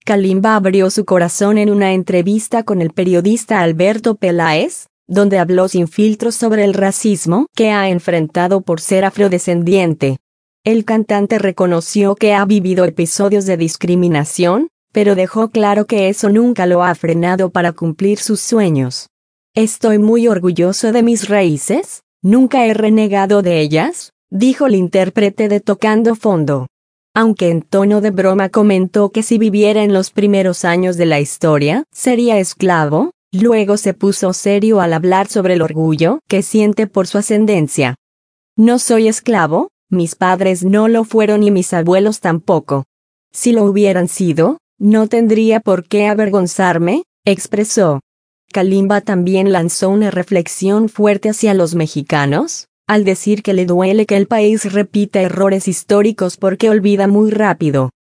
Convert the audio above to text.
Kalimba abrió su corazón en una entrevista con el periodista Alberto Peláez, donde habló sin filtros sobre el racismo que ha enfrentado por ser afrodescendiente. El cantante reconoció que ha vivido episodios de discriminación, pero dejó claro que eso nunca lo ha frenado para cumplir sus sueños. Estoy muy orgulloso de mis raíces, nunca he renegado de ellas, dijo el intérprete de Tocando Fondo. Aunque en tono de broma comentó que si viviera en los primeros años de la historia, sería esclavo, luego se puso serio al hablar sobre el orgullo que siente por su ascendencia. No soy esclavo, mis padres no lo fueron y mis abuelos tampoco. Si lo hubieran sido, no tendría por qué avergonzarme, expresó. Kalimba también lanzó una reflexión fuerte hacia los mexicanos, al decir que le duele que el país repita errores históricos porque olvida muy rápido.